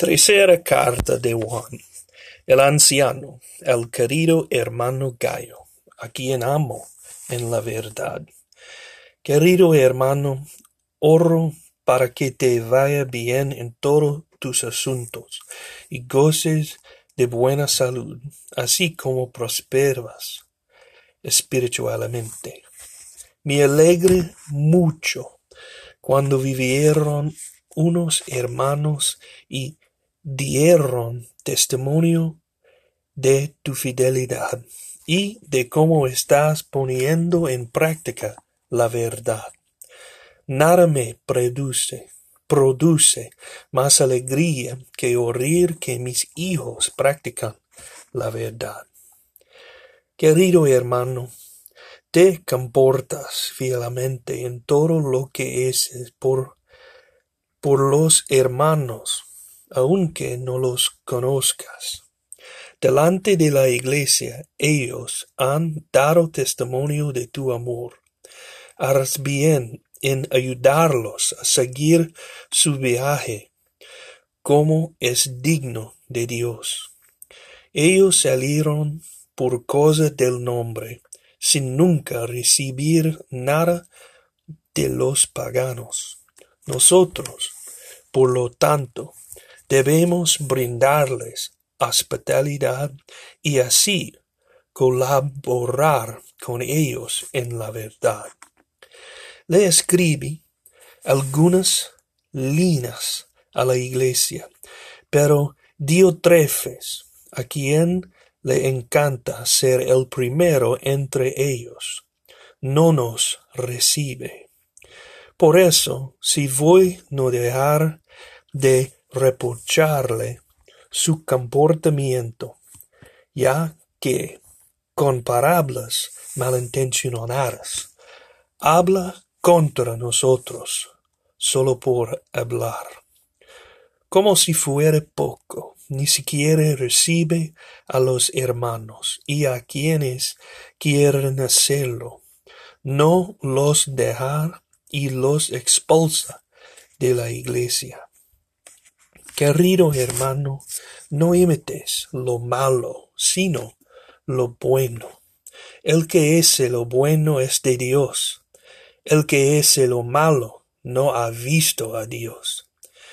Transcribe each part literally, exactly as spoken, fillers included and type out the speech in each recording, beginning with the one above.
Tercera carta de Juan, el anciano, el querido hermano Gayo, a quien amo en la verdad. Querido hermano, oro para que te vaya bien en todos tus asuntos y goces de buena salud, así como prosperas espiritualmente. Me alegré mucho cuando vivieron unos hermanos y dieron testimonio de tu fidelidad y de cómo estás poniendo en práctica la verdad. Nada me produce, produce más alegría que oír que mis hijos practican la verdad. Querido hermano, te comportas fielmente en todo lo que es por, por los hermanos, aunque no los conozcas. Delante de la iglesia, ellos han dado testimonio de tu amor. Harás bien en ayudarlos a seguir su viaje, como es digno de Dios. Ellos salieron por causa del nombre, sin nunca recibir nada de los paganos. Nosotros, por lo tanto, debemos brindarles hospitalidad y así colaborar con ellos en la verdad. Le escribí algunas líneas a la iglesia, pero Diotrefes, a quien le encanta ser el primero entre ellos, no nos recibe. Por eso, si voy no dejar de reprocharle su comportamiento, ya que, con palabras malintencionadas, habla contra nosotros, solo por hablar. Como si fuera poco, ni siquiera recibe a los hermanos, y a quienes quieren hacerlo, no los deja y los expulsa de la iglesia. Querido hermano, no imites lo malo, sino lo bueno. El que hace lo bueno es de Dios. El que hace lo malo no ha visto a Dios.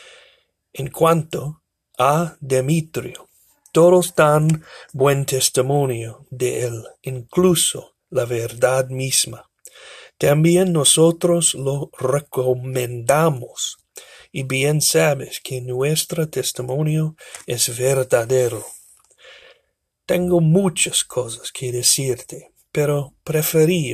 En cuanto a Demetrio, todos dan buen testimonio de él, incluso la verdad misma. También nosotros lo recomendamos, y bien sabes que nuestro testimonio es verdadero. Tengo muchas cosas que decirte, pero preferí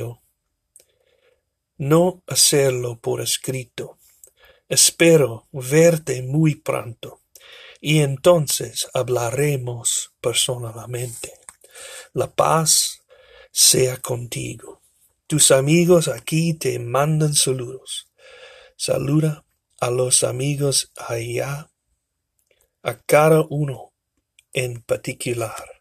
no hacerlo por escrito. Espero verte muy pronto, y entonces hablaremos personalmente. La paz sea contigo. Tus amigos aquí te mandan saludos. Saluda a los amigos allá, a cada uno en particular.